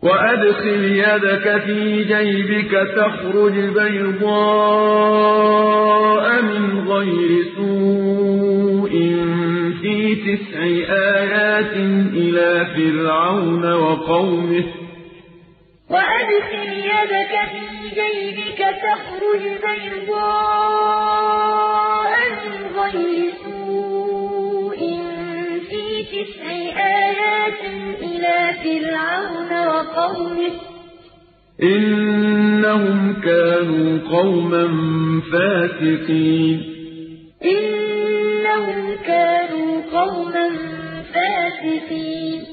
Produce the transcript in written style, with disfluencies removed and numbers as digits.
وأدخل يدك في جيبك تخرج بيضاء من غير سوء في 9 آيات إلى فرعون وقومه وأدخل يدك في جيبك تخرج بيضاء من غير سوء في 9 آيات إلى فرعون وقومه إنهم كانوا قوما فاسقين إنهم كانوا قوما فاسقين